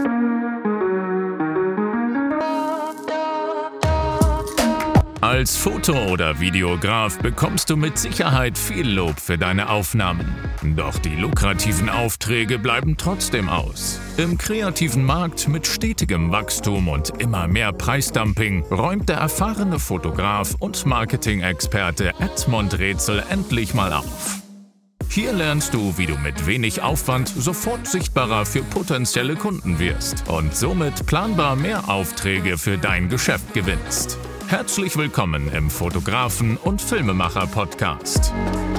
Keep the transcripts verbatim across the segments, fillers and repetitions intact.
Als Foto- oder Videograf bekommst du mit Sicherheit viel Lob für deine Aufnahmen. Doch die lukrativen Aufträge bleiben trotzdem aus. Im kreativen Markt mit stetigem Wachstum und immer mehr Preisdumping räumt der erfahrene Fotograf und Marketing-Experte Edmund Rätsel endlich mal auf. Hier lernst du, wie du mit wenig Aufwand sofort sichtbarer für potenzielle Kunden wirst und somit planbar mehr Aufträge für dein Geschäft gewinnst. Herzlich willkommen im Fotografen- und Filmemacher-Podcast.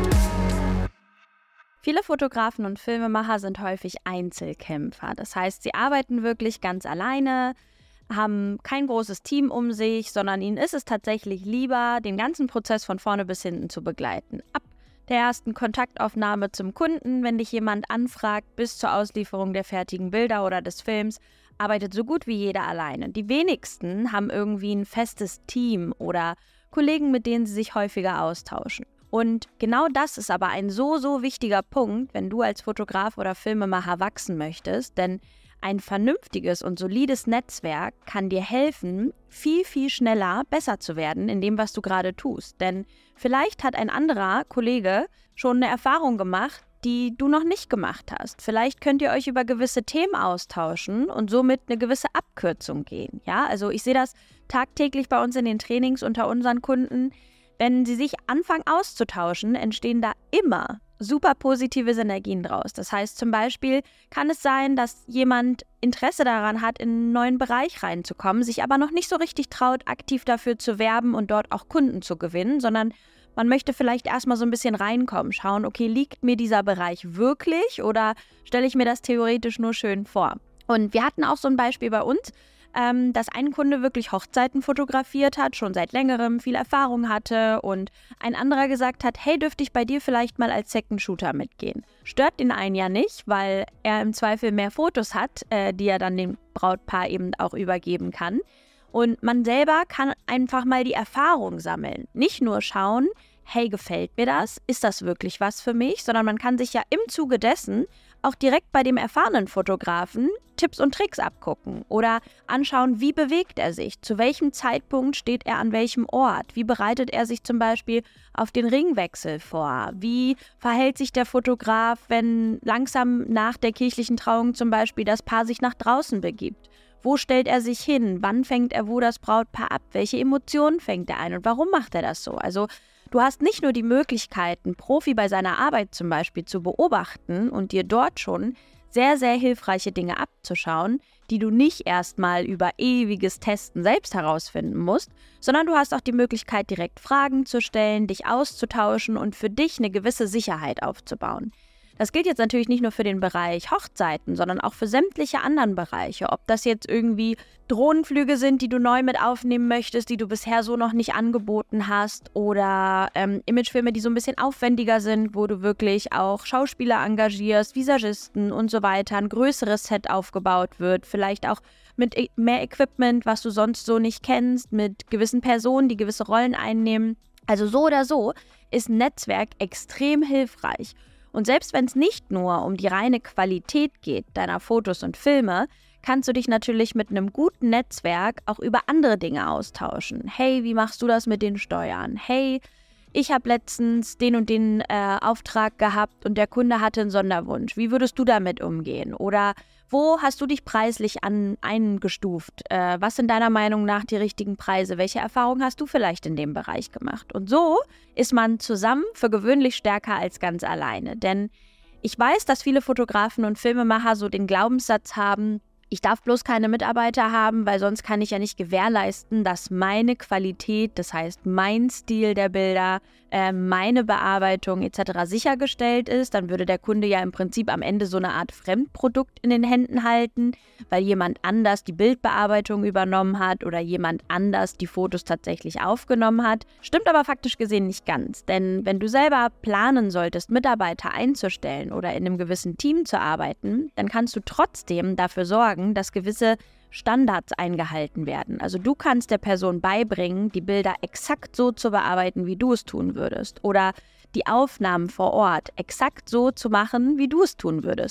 Viele Fotografen und Filmemacher sind häufig Einzelkämpfer. Das heißt, sie arbeiten wirklich ganz alleine, haben kein großes Team um sich, sondern ihnen ist es tatsächlich lieber, den ganzen Prozess von vorne bis hinten zu begleiten. Ab der ersten Kontaktaufnahme zum Kunden, wenn dich jemand anfragt, bis zur Auslieferung der fertigen Bilder oder des Films, arbeitet so gut wie jeder alleine. Die wenigsten haben irgendwie ein festes Team oder Kollegen, mit denen sie sich häufiger austauschen. Und genau das ist aber ein so, so wichtiger Punkt, wenn du als Fotograf oder Filmemacher wachsen möchtest, denn ein vernünftiges und solides Netzwerk kann dir helfen, viel, viel schneller besser zu werden in dem, was du gerade tust. Denn vielleicht hat ein anderer Kollege schon eine Erfahrung gemacht, die du noch nicht gemacht hast. Vielleicht könnt ihr euch über gewisse Themen austauschen und somit eine gewisse Abkürzung gehen. Ja, also ich sehe das tagtäglich bei uns in den Trainings unter unseren Kunden. Wenn sie sich anfangen auszutauschen, entstehen da immer super positive Synergien draus. Das heißt zum Beispiel kann es sein, dass jemand Interesse daran hat, in einen neuen Bereich reinzukommen, sich aber noch nicht so richtig traut, aktiv dafür zu werben und dort auch Kunden zu gewinnen, sondern man möchte vielleicht erstmal so ein bisschen reinkommen, schauen, okay, liegt mir dieser Bereich wirklich oder stelle ich mir das theoretisch nur schön vor? Und wir hatten auch so ein Beispiel bei uns, ähm, dass ein Kunde wirklich Hochzeiten fotografiert hat, schon seit längerem viel Erfahrung hatte und ein anderer gesagt hat, hey, dürfte ich bei dir vielleicht mal als Second Shooter mitgehen? Stört den einen ja nicht, weil er im Zweifel mehr Fotos hat, äh, die er dann dem Brautpaar eben auch übergeben kann. Und man selber kann einfach mal die Erfahrung sammeln. Nicht nur schauen, hey, gefällt mir das? Ist das wirklich was für mich? Sondern man kann sich ja im Zuge dessen auch direkt bei dem erfahrenen Fotografen Tipps und Tricks abgucken oder anschauen, wie bewegt er sich? Zu welchem Zeitpunkt steht er an welchem Ort? Wie bereitet er sich zum Beispiel auf den Ringwechsel vor? Wie verhält sich der Fotograf, wenn langsam nach der kirchlichen Trauung zum Beispiel das Paar sich nach draußen begibt? Wo stellt er sich hin? Wann fängt er wo das Brautpaar ab? Welche Emotionen fängt er ein? Und warum macht er das so? Also du hast nicht nur die Möglichkeit, einen Profi bei seiner Arbeit zum Beispiel zu beobachten und dir dort schon sehr, sehr hilfreiche Dinge abzuschauen, die du nicht erstmal über ewiges Testen selbst herausfinden musst, sondern du hast auch die Möglichkeit, direkt Fragen zu stellen, dich auszutauschen und für dich eine gewisse Sicherheit aufzubauen. Das gilt jetzt natürlich nicht nur für den Bereich Hochzeiten, sondern auch für sämtliche anderen Bereiche. Ob das jetzt irgendwie Drohnenflüge sind, die du neu mit aufnehmen möchtest, die du bisher so noch nicht angeboten hast, oder ähm, Imagefilme, die so ein bisschen aufwendiger sind, wo du wirklich auch Schauspieler engagierst, Visagisten und so weiter, ein größeres Set aufgebaut wird, vielleicht auch mit mehr Equipment, was du sonst so nicht kennst, mit gewissen Personen, die gewisse Rollen einnehmen. Also so oder so ist ein Netzwerk extrem hilfreich. Und selbst wenn es nicht nur um die reine Qualität geht deiner Fotos und Filme, kannst du dich natürlich mit einem guten Netzwerk auch über andere Dinge austauschen. Hey, wie machst du das mit den Steuern? Hey, ich habe letztens den und den äh, Auftrag gehabt und der Kunde hatte einen Sonderwunsch. Wie würdest du damit umgehen? Oder wo hast du dich preislich an, eingestuft? Äh, was sind deiner Meinung nach die richtigen Preise? Welche Erfahrungen hast du vielleicht in dem Bereich gemacht? Und so ist man zusammen für gewöhnlich stärker als ganz alleine. Denn ich weiß, dass viele Fotografen und Filmemacher so den Glaubenssatz haben, ich darf bloß keine Mitarbeiter haben, weil sonst kann ich ja nicht gewährleisten, dass meine Qualität, das heißt mein Stil der Bilder, äh, meine Bearbeitung et cetera sichergestellt ist. Dann würde der Kunde ja im Prinzip am Ende so eine Art Fremdprodukt in den Händen halten, weil jemand anders die Bildbearbeitung übernommen hat oder jemand anders die Fotos tatsächlich aufgenommen hat. Stimmt aber faktisch gesehen nicht ganz, denn wenn du selber planen solltest, Mitarbeiter einzustellen oder in einem gewissen Team zu arbeiten, dann kannst du trotzdem dafür sorgen, dass gewisse Standards eingehalten werden. Also du kannst der Person beibringen, die Bilder exakt so zu bearbeiten, wie du es tun würdest. Oder die Aufnahmen vor Ort exakt so zu machen, wie du es tun würdest.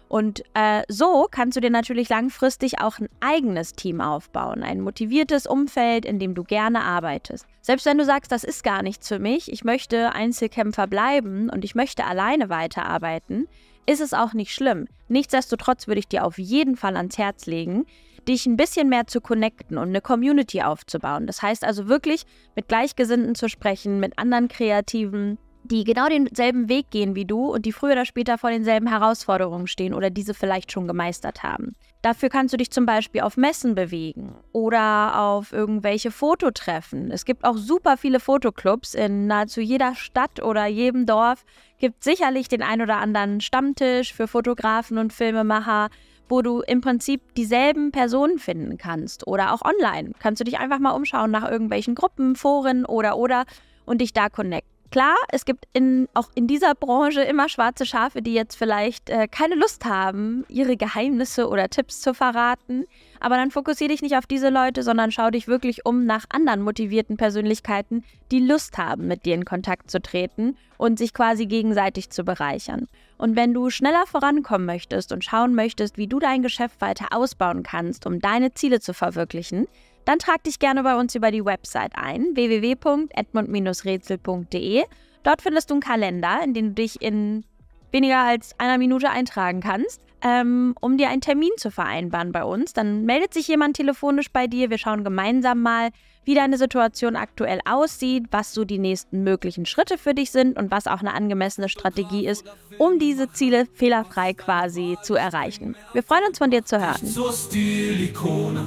Und äh, so kannst du dir natürlich langfristig auch ein eigenes Team aufbauen, ein motiviertes Umfeld, in dem du gerne arbeitest. Selbst wenn du sagst, das ist gar nichts für mich, ich möchte Einzelkämpfer bleiben und ich möchte alleine weiterarbeiten, ist es auch nicht schlimm. Nichtsdestotrotz würde ich dir auf jeden Fall ans Herz legen, dich ein bisschen mehr zu connecten und eine Community aufzubauen. Das heißt also wirklich mit Gleichgesinnten zu sprechen, mit anderen Kreativen, die genau denselben Weg gehen wie du und die früher oder später vor denselben Herausforderungen stehen oder diese vielleicht schon gemeistert haben. Dafür kannst du dich zum Beispiel auf Messen bewegen oder auf irgendwelche Fototreffen. Es gibt auch super viele Fotoclubs in nahezu jeder Stadt oder jedem Dorf. Gibt sicherlich den ein oder anderen Stammtisch für Fotografen und Filmemacher, wo du im Prinzip dieselben Personen finden kannst. Oder auch online kannst du dich einfach mal umschauen nach irgendwelchen Gruppen, Foren oder oder und dich da connecten. Klar, es gibt in, auch in dieser Branche immer schwarze Schafe, die jetzt vielleicht äh, keine Lust haben, ihre Geheimnisse oder Tipps zu verraten. Aber dann fokussiere dich nicht auf diese Leute, sondern schau dich wirklich um nach anderen motivierten Persönlichkeiten, die Lust haben, mit dir in Kontakt zu treten und sich quasi gegenseitig zu bereichern. Und wenn du schneller vorankommen möchtest und schauen möchtest, wie du dein Geschäft weiter ausbauen kannst, um deine Ziele zu verwirklichen, dann trag dich gerne bei uns über die Website ein, w w w punkt edmund Bindestrich rätsel punkt d e. Dort findest du einen Kalender, in den du dich in weniger als einer Minute eintragen kannst, ähm, um dir einen Termin zu vereinbaren bei uns. Dann meldet sich jemand telefonisch bei dir. Wir schauen gemeinsam mal, wie deine Situation aktuell aussieht, was so die nächsten möglichen Schritte für dich sind und was auch eine angemessene Strategie ist, um diese Ziele fehlerfrei quasi zu erreichen. Wir freuen uns, von dir zu hören. So Stilikone.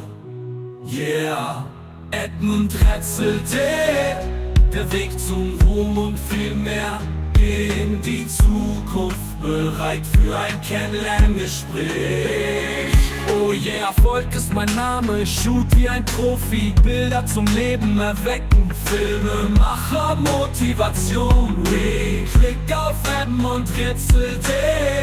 Yeah, Edmund rätselte, der Weg zum Ruhm und viel mehr in die Zukunft, bereit für ein Kennenlerngespräch. Oh yeah, Erfolg ist mein Name, ich shoot wie ein Profi, Bilder zum Leben erwecken, Filmemacher, Motivation, we klick auf Edmund rätselte.